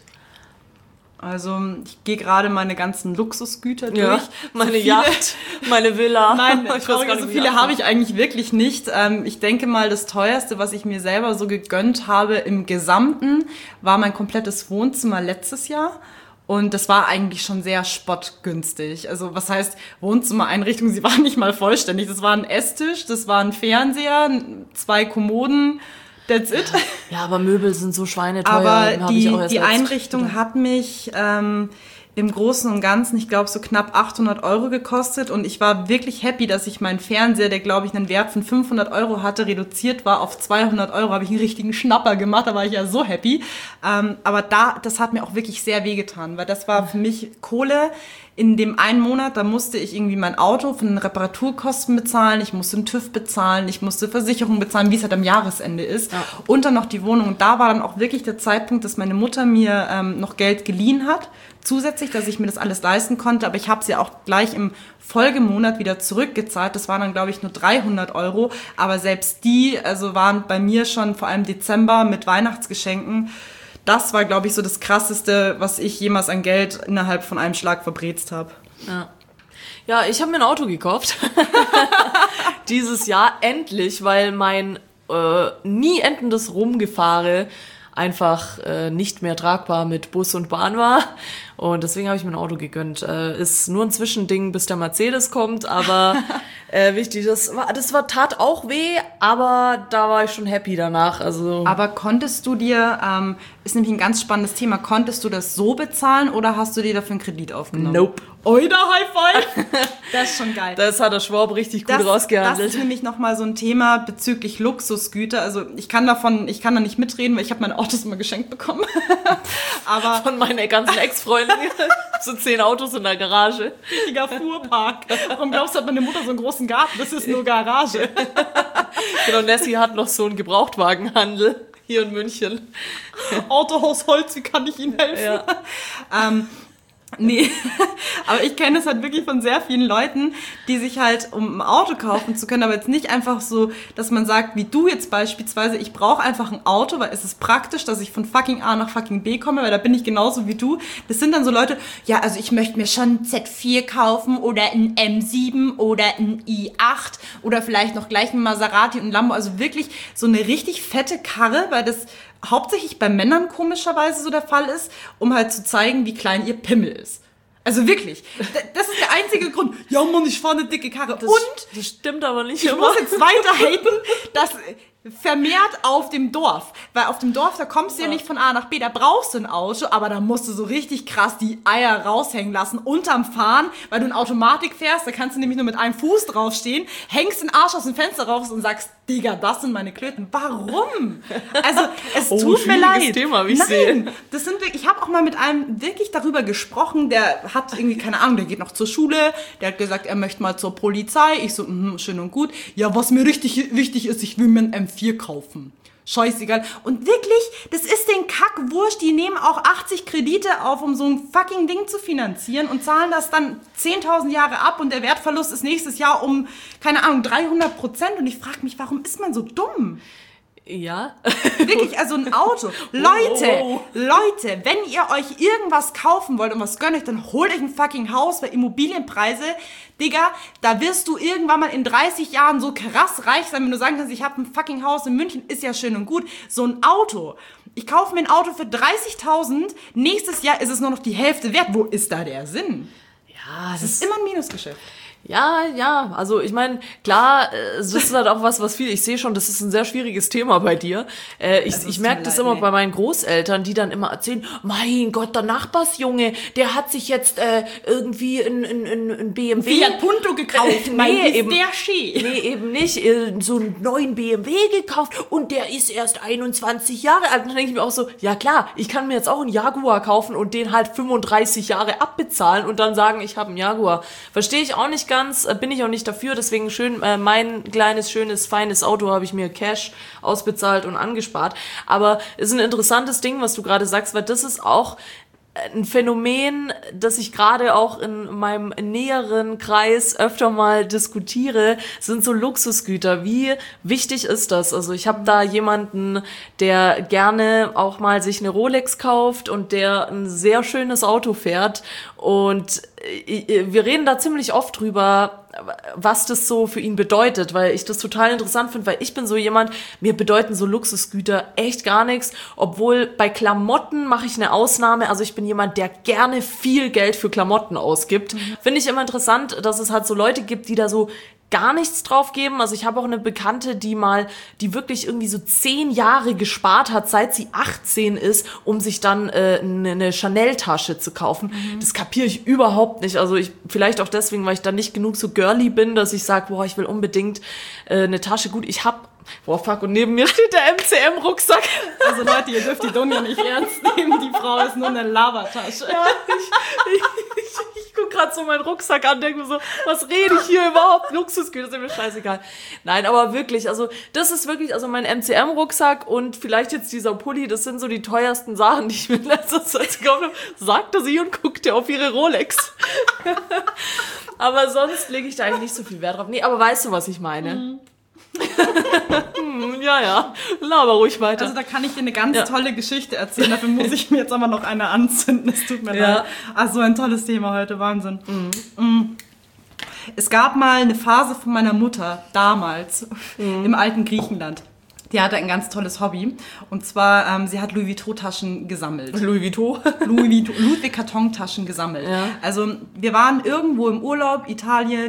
Also ich gehe gerade meine ganzen Luxusgüter Ja, durch. meine So viele- Yacht, meine Villa. Nein, Ich weiß traurig, gar nicht, so wie viele die habe ich eigentlich wirklich nicht. Ähm, ich denke mal, das teuerste, was ich mir selber so gegönnt habe im Gesamten, war mein komplettes Wohnzimmer letztes Jahr. Und das war eigentlich schon sehr spottgünstig. Also was heißt Wohnzimmereinrichtung? Sie war nicht mal vollständig. Das war ein Esstisch, das war ein Fernseher, zwei Kommoden. That's it. Ja, aber Möbel sind so schweineteuer. Aber hab die, ich auch erst die letzt- Einrichtung hat mich ähm, im Großen und Ganzen, ich glaube, so knapp achthundert Euro gekostet. Und ich war wirklich happy, dass ich meinen Fernseher, der, glaube ich, einen Wert von fünfhundert Euro hatte, reduziert war auf zweihundert Euro. Habe ich einen richtigen Schnapper gemacht, da war ich ja so happy. Ähm, aber da, das hat mir auch wirklich sehr wehgetan, weil das war für mich Kohle. In dem einen Monat, da musste ich irgendwie mein Auto von den Reparaturkosten bezahlen, ich musste den TÜV bezahlen, ich musste Versicherung bezahlen, wie es halt am Jahresende ist. Ja. Und dann noch die Wohnung. Und da war dann auch wirklich der Zeitpunkt, dass meine Mutter mir ähm, noch Geld geliehen hat, zusätzlich, dass ich mir das alles leisten konnte. Aber ich habe sie auch gleich im Folgemonat wieder zurückgezahlt. Das waren dann, glaube ich, nur dreihundert Euro. Aber selbst die, also waren bei mir schon vor allem Dezember mit Weihnachtsgeschenken. Das war, glaube ich, so das Krasseste, was ich jemals an Geld innerhalb von einem Schlag verbrezt habe. Ja. Ja, ich habe mir ein Auto gekauft. Dieses Jahr endlich, weil mein äh, nie endendes Rumgefahre einfach äh, nicht mehr tragbar mit Bus und Bahn war. Und deswegen habe ich mir ein Auto gegönnt. Äh, ist nur ein Zwischending, bis der Mercedes kommt, aber äh, wichtig, das war, das war tat auch weh, aber da war ich schon happy danach. Also aber konntest du dir, ähm, ist nämlich ein ganz spannendes Thema, konntest du das so bezahlen oder hast du dir dafür einen Kredit aufgenommen? Nope. Oida High Five. Das ist schon geil. Das hat der Schwab richtig gut das, rausgehandelt. Das ist nämlich nochmal so ein Thema bezüglich Luxusgüter. Also ich kann davon, ich kann da nicht mitreden, weil ich habe meine Autos immer geschenkt bekommen. Aber von meiner ganzen Ex-Freundin. So zehn Autos in der Garage. Richtiger Fuhrpark. Warum glaubst du, hat meine Mutter so einen großen Garten? Das ist nur Garage. Genau, Nessie hat noch so einen Gebrauchtwagenhandel hier in München. Autohaus Holz, wie kann ich Ihnen helfen? Ja. ähm, Nee, aber ich kenne es halt wirklich von sehr vielen Leuten, die sich halt, um ein Auto kaufen zu können, aber jetzt nicht einfach so, dass man sagt, wie du jetzt beispielsweise, ich brauche einfach ein Auto, weil es ist praktisch, dass ich von fucking A nach fucking B komme, weil da bin ich genauso wie du. Das sind dann so Leute, ja, also ich möchte mir schon ein Z vier kaufen oder ein M sieben oder ein i acht oder vielleicht noch gleich ein Maserati und ein Lambo, also wirklich so eine richtig fette Karre, weil das hauptsächlich bei Männern komischerweise so der Fall ist, um halt zu zeigen, wie klein ihr Pimmel ist. Also wirklich, das ist der einzige Grund. Ja Mann, ich fahre eine dicke Karre. Das, und das stimmt aber nicht. Ich immer. muss jetzt weiter haten, dass vermehrt auf dem Dorf. Weil auf dem Dorf, da kommst du ja nicht von A nach B, da brauchst du ein Auto, aber da musst du so richtig krass die Eier raushängen lassen, unterm Fahren, weil du in Automatik fährst, da kannst du nämlich nur mit einem Fuß draufstehen, hängst den Arsch aus dem Fenster raus und sagst, Digga, das sind meine Klöten. Warum? Also, es oh, tut mir leid. Thema, wie ich Nein, sehe. das sind wirklich, ich habe auch mal mit einem wirklich darüber gesprochen, der hat irgendwie, keine Ahnung, der geht noch zur Schule, der hat gesagt, er möchte mal zur Polizei. Ich so, mh, schön und gut. Ja, was mir richtig wichtig ist, ich will mir ein M vier kaufen. Scheißegal. Und wirklich, das ist den Kack wurscht. Die nehmen auch achtzig Kredite auf, um so ein fucking Ding zu finanzieren und zahlen das dann zehntausend Jahre ab und der Wertverlust ist nächstes Jahr um, keine Ahnung, dreihundert Prozent. Und ich frage mich, warum ist man so dumm? Ja. Wirklich, also ein Auto. Leute, Oh, oh. Leute, wenn ihr euch irgendwas kaufen wollt und was gönnt euch, dann holt euch ein fucking Haus, weil Immobilienpreise, Digga, da wirst du irgendwann mal in dreißig Jahren so krass reich sein, wenn du sagen kannst, ich habe ein fucking Haus in München, ist ja schön und gut. So ein Auto. Ich kaufe mir ein Auto für dreißigtausend, nächstes Jahr ist es nur noch die Hälfte wert. Wo ist da der Sinn? Ja, Das ist immer ein Minusgeschäft. Ja, ja, also ich meine, klar, äh, das ist halt auch was, was viel, ich sehe schon, das ist ein sehr schwieriges Thema bei dir. Äh, ich Also, ich es merke tut das mir leid, immer nee. bei meinen Großeltern, die dann immer erzählen, mein Gott, der Nachbarsjunge, der hat sich jetzt äh, irgendwie ein, ein, ein, ein B M W... Fiat Punto gekauft, Äh, mein, nee, ist eben, der Ski. nee, eben nicht, äh, so einen neuen B M W gekauft und der ist erst einundzwanzig Jahre alt. Und dann denke ich mir auch so, ja klar, ich kann mir jetzt auch einen Jaguar kaufen und den halt fünfunddreißig Jahre abbezahlen und dann sagen, ich habe einen Jaguar. Verstehe ich auch nicht ganz, äh, bin ich auch nicht dafür, deswegen schön, äh, mein kleines, schönes, feines Auto habe ich mir Cash ausbezahlt und angespart. Aber es ist ein interessantes Ding, was du gerade sagst, weil das ist auch ein Phänomen, das ich gerade auch in meinem näheren Kreis öfter mal diskutiere, sind so Luxusgüter. Wie wichtig ist das? Also ich habe da jemanden, der gerne auch mal sich eine Rolex kauft und der ein sehr schönes Auto fährt und wir reden da ziemlich oft drüber, was das so für ihn bedeutet, weil ich das total interessant finde, weil ich bin so jemand, mir bedeuten so Luxusgüter echt gar nichts, obwohl bei Klamotten mache ich eine Ausnahme, also ich bin jemand, der gerne viel Geld für Klamotten ausgibt. Mhm. Finde ich immer interessant, dass es halt so Leute gibt, die da so gar nichts drauf geben. Also ich habe auch eine Bekannte, die mal, die wirklich irgendwie so zehn Jahre gespart hat, seit sie achtzehn ist, um sich dann äh, eine, eine Chanel-Tasche zu kaufen. Mhm. Das kapiere ich überhaupt nicht. Also ich, vielleicht auch deswegen, weil ich dann nicht genug so girly bin, dass ich sage, boah, ich will unbedingt äh, eine Tasche. Gut, ich habe Boah, fuck, und neben mir steht der M C M-Rucksack. Also Leute, ihr dürft die Donja nicht ernst nehmen, die Frau ist nur eine Labertasche. Ja, ich, ich, ich, ich guck gerade so meinen Rucksack an und denke mir so, was rede ich hier überhaupt? Luxusgüter, das ist mir scheißegal. Nein, aber wirklich, also das ist wirklich, also mein M C M-Rucksack und vielleicht jetzt dieser Pulli, das sind so die teuersten Sachen, die ich mir in letzter Zeit gekauft habe, sagte sie und guckte auf ihre Rolex. Aber sonst lege ich da eigentlich nicht so viel Wert drauf. Nee, aber weißt du, was ich meine? Mhm. ja, ja, laber ruhig weiter. Also da kann ich dir eine ganz ja. tolle Geschichte erzählen, dafür muss ich mir jetzt aber noch eine anzünden, es tut mir ja. leid. Ach, so ein tolles Thema heute, Wahnsinn. Mhm. Mhm. Es gab mal eine Phase von meiner Mutter, damals, mhm. im alten Griechenland. Die hatte ein ganz tolles Hobby. Und zwar, ähm, sie hat Louis Vuitton-Taschen gesammelt. Louis Vuitton? Louis Vuitton, Ludwig Karton-Taschen gesammelt. Ja. Also wir waren irgendwo im Urlaub, Italien,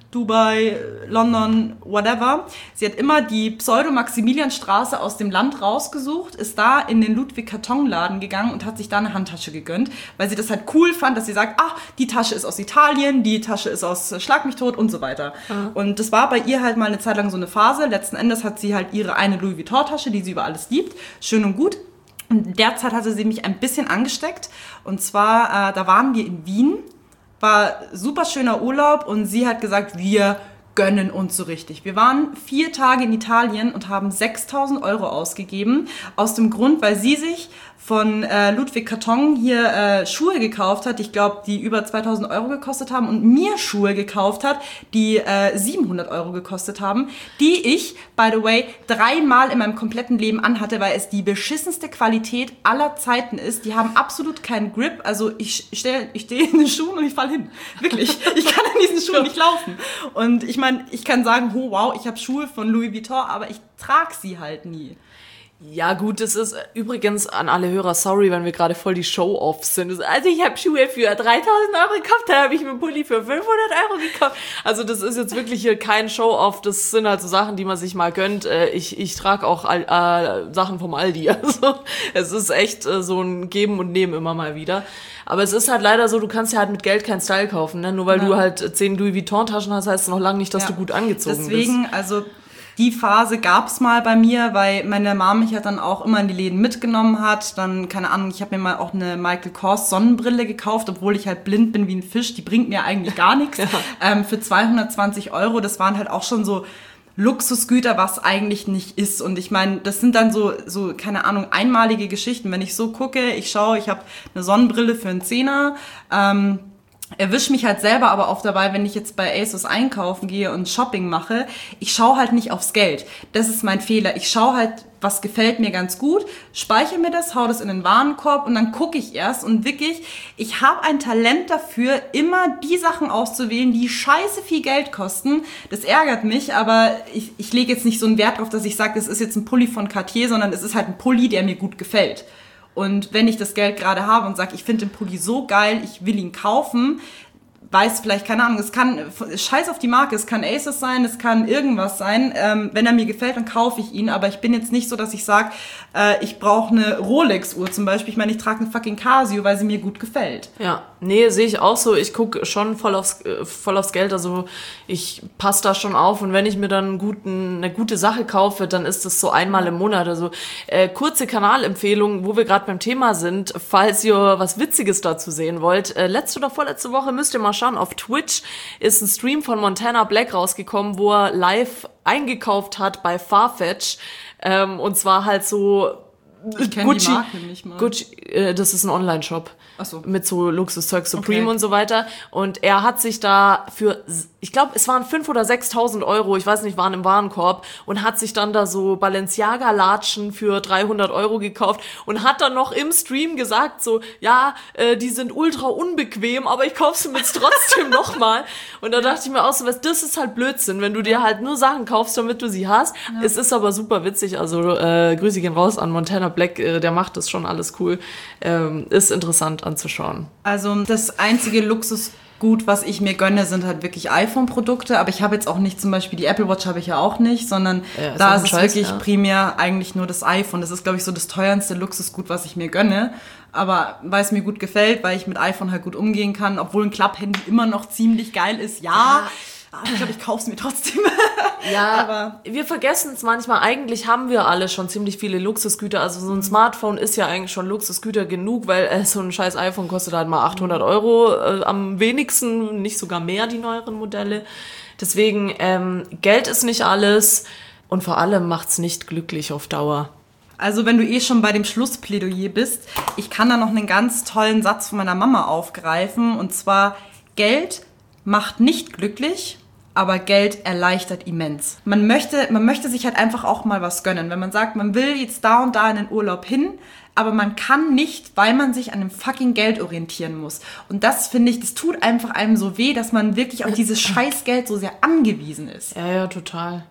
Dubai, London, whatever. Sie hat immer die Pseudo-Maximilianstraße aus dem Land rausgesucht, ist da in den Ludwig-Karton-Laden gegangen und hat sich da eine Handtasche gegönnt, weil sie das halt cool fand, dass sie sagt, ach, die Tasche ist aus Italien, die Tasche ist aus Schlag mich tot und so weiter. Mhm. Und das war bei ihr halt mal eine Zeit lang so eine Phase. Letzten Endes hat sie halt ihre eine Louis Vuitton-Tasche, die sie über alles liebt. Schön und gut. Und derzeit hatte sie mich ein bisschen angesteckt. Und zwar, äh, da waren wir in Wien. War super schöner Urlaub und sie hat gesagt, wir gönnen uns so richtig. Wir waren vier Tage in Italien und haben sechstausend Euro ausgegeben. Aus dem Grund, weil sie sich von äh, Ludwig Karton hier äh, Schuhe gekauft hat, ich glaube, die über zweitausend Euro gekostet haben und mir Schuhe gekauft hat, die äh, siebenhundert Euro gekostet haben, die ich, by the way, dreimal in meinem kompletten Leben anhatte, weil es die beschissenste Qualität aller Zeiten ist. Die haben absolut keinen Grip, also ich stehe ich steh in den Schuhen und ich falle hin. Wirklich, ich kann in diesen Schuhen nicht laufen. Und ich meine, ich kann sagen, oh, wow, ich habe Schuhe von Louis Vuitton, aber ich trage sie halt nie. Ja gut, das ist übrigens an alle Hörer, sorry, wenn wir gerade voll die Show-Offs sind. Also ich habe Schuhe für dreitausend Euro gekauft, da habe ich mir einen Pulli für fünfhundert Euro gekauft. Also das ist jetzt wirklich hier kein Show-Off, das sind halt so Sachen, die man sich mal gönnt. Ich, ich trage auch äh, Sachen vom Aldi, also es ist echt äh, so ein Geben und Nehmen immer mal wieder. Aber es ist halt leider so, du kannst ja halt mit Geld keinen Style kaufen, ne? Nur weil ja. du halt zehn Louis Vuitton-Taschen hast, heißt es noch lange nicht, dass ja. du gut angezogen Deswegen, bist. also die Phase gab's mal bei mir, weil meine Mom mich halt dann auch immer in die Läden mitgenommen hat. Dann, keine Ahnung, ich habe mir mal auch eine Michael Kors Sonnenbrille gekauft, obwohl ich halt blind bin wie ein Fisch. Die bringt mir eigentlich gar nichts. Ja. Ähm, für zweihundertzwanzig Euro, das waren halt auch schon so Luxusgüter, was eigentlich nicht ist. Und ich meine, das sind dann so, so keine Ahnung, einmalige Geschichten. Wenn ich so gucke, ich schaue, ich habe eine Sonnenbrille für einen Zehner, ähm, erwische mich halt selber aber oft dabei, wenn ich jetzt bei ASOS einkaufen gehe und Shopping mache, ich schaue halt nicht aufs Geld. Das ist mein Fehler. Ich schaue halt, was gefällt mir ganz gut, speichere mir das, hau das in den Warenkorb und dann gucke ich erst. Und wirklich, ich habe ein Talent dafür, immer die Sachen auszuwählen, die scheiße viel Geld kosten. Das ärgert mich, aber ich, ich lege jetzt nicht so einen Wert drauf, dass ich sage, das ist jetzt ein Pulli von Cartier, sondern es ist halt ein Pulli, der mir gut gefällt. Und wenn ich das Geld gerade habe und sage, ich finde den Pulli so geil, ich will ihn kaufen, weiß vielleicht, keine Ahnung, es kann, scheiß auf die Marke, es kann ASOS sein, es kann irgendwas sein. Ähm, wenn er mir gefällt, dann kaufe ich ihn. Aber ich bin jetzt nicht so, dass ich sage, äh, ich brauche eine Rolex-Uhr zum Beispiel. Ich meine, ich trage eine fucking Casio, weil sie mir gut gefällt. Ja, nee, sehe ich auch so. Ich gucke schon voll aufs, äh, voll aufs Geld. Also ich passe da schon auf. Und wenn ich mir dann einen guten, eine gute Sache kaufe, dann ist das so einmal im Monat. Also äh, kurze Kanalempfehlung, wo wir gerade beim Thema sind. Falls ihr was Witziges dazu sehen wollt. Äh, letzte oder vorletzte Woche müsst ihr mal schauen. Auf Twitch ist ein Stream von Montana Black rausgekommen, wo er live eingekauft hat bei Farfetch. Ähm, und zwar halt so ich kenn Gucci, die Marke nicht mal. Gucci, äh, das ist ein Online-Shop. Ach so. Mit so Luxuszeug, Supreme okay. und so weiter. Und er hat sich da für, ich glaube, es waren fünftausend oder sechstausend Euro, ich weiß nicht, waren im Warenkorb und hat sich dann da so Balenciaga-Latschen für dreihundert Euro gekauft und hat dann noch im Stream gesagt so, ja, äh, die sind ultra unbequem, aber ich kaufe sie mir jetzt trotzdem nochmal. Und da dachte ich mir auch so, was, das ist halt Blödsinn, wenn du dir halt nur Sachen kaufst, damit du sie hast. Ja. Es ist aber super witzig, also äh, Grüße gehen raus an Montana Black, äh, der macht das schon alles cool. Ähm, ist interessant anzuschauen. Also das einzige Luxusgut, was ich mir gönne, sind halt wirklich iPhone-Produkte, aber ich habe jetzt auch nicht zum Beispiel, die Apple Watch habe ich ja auch nicht, sondern ja, ist da ist es Scheiß, wirklich ja. primär eigentlich nur das iPhone. Das ist, glaube ich, so das teuerste Luxusgut, was ich mir gönne, aber weil es mir gut gefällt, weil ich mit iPhone halt gut umgehen kann, obwohl ein Klapphandy immer noch ziemlich geil ist, ja, ja. Aber ich glaube, ich kaufe es mir trotzdem. Ja, aber wir vergessen es manchmal. Eigentlich haben wir alle schon ziemlich viele Luxusgüter. Also so ein Smartphone ist ja eigentlich schon Luxusgüter genug, weil äh, so ein scheiß iPhone kostet halt mal achthundert Euro. Äh, am wenigsten, nicht sogar mehr, die neueren Modelle. Deswegen, ähm, Geld ist nicht alles und vor allem macht's nicht glücklich auf Dauer. Also wenn du eh schon bei dem Schlussplädoyer bist, ich kann da noch einen ganz tollen Satz von meiner Mama aufgreifen. Und zwar, Geld macht nicht glücklich, aber Geld erleichtert immens. Man möchte, man möchte sich halt einfach auch mal was gönnen. Wenn man sagt, man will jetzt da und da in den Urlaub hin, aber man kann nicht, weil man sich an dem fucking Geld orientieren muss. Und das, finde ich, das tut einfach einem so weh, dass man wirklich auf dieses scheiß Geld so sehr angewiesen ist. Ja, ja, total.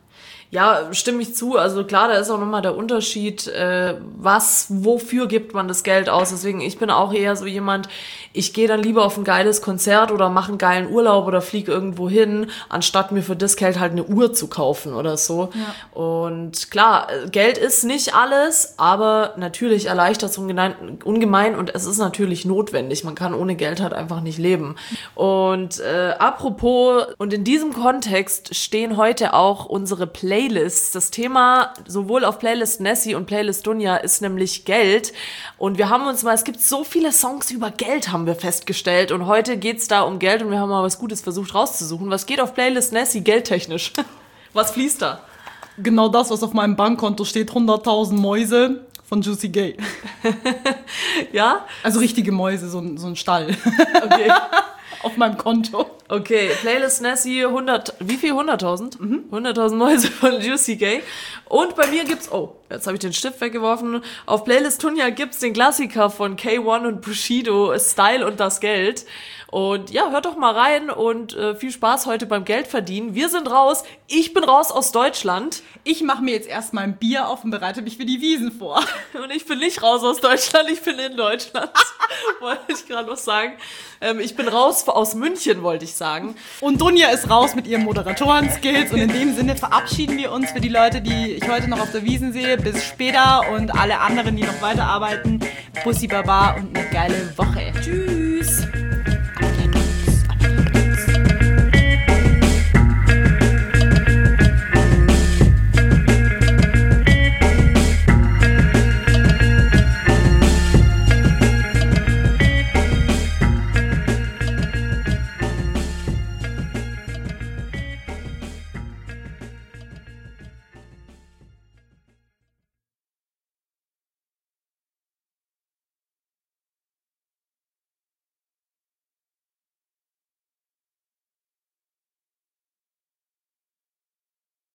Ja, stimme ich zu. Also klar, da ist auch nochmal der Unterschied, äh, was, wofür gibt man das Geld aus. Deswegen, ich bin auch eher so jemand, ich gehe dann lieber auf ein geiles Konzert oder mache einen geilen Urlaub oder fliege irgendwo hin, anstatt mir für das Geld halt eine Uhr zu kaufen oder so. Ja. Und klar, Geld ist nicht alles, aber natürlich erleichtert es ungemein und es ist natürlich notwendig. Man kann ohne Geld halt einfach nicht leben. Und äh, apropos, und in diesem Kontext stehen heute auch unsere Playlists. Das Thema sowohl auf Playlist Nessie und Playlist Dunja ist nämlich Geld. Und wir haben uns mal, es gibt so viele Songs über Geld, haben wir festgestellt. Und heute geht's da um Geld und wir haben mal was Gutes versucht rauszusuchen. Was geht auf Playlist Nessie geldtechnisch? Was fließt da? Genau das, was auf meinem Bankkonto steht, hunderttausend Mäuse von Juicy Gay. Ja? Also richtige Mäuse, so ein, so ein Stall. Okay. Auf meinem Konto. Okay, Playlist Nessie, hundert, wie viel? hunderttausend? Mhm. hunderttausend Mäuse von Juicy Gay. Und bei mir gibt's, oh, jetzt habe ich den Stift weggeworfen. Auf Playlist Dunja gibt's den Klassiker von K eins und Bushido, Style und das Geld. Und ja, hört doch mal rein und äh, viel Spaß heute beim Geldverdienen. Wir sind raus. Ich bin raus aus Deutschland. Ich mache mir jetzt erstmal ein Bier auf und bereite mich für die Wiesn vor. Und ich bin nicht raus aus Deutschland, ich bin in Deutschland. Wollte ich gerade noch sagen. Ähm, ich bin raus aus München, wollte ich sagen. Und Dunja ist raus mit ihren Moderatoren-Skills. Und in dem Sinne verabschieden wir uns für die Leute, die ich heute noch auf der Wiesn sehe. Bis später und alle anderen, die noch weiterarbeiten. Bussi Baba und eine geile Woche. Tschüss.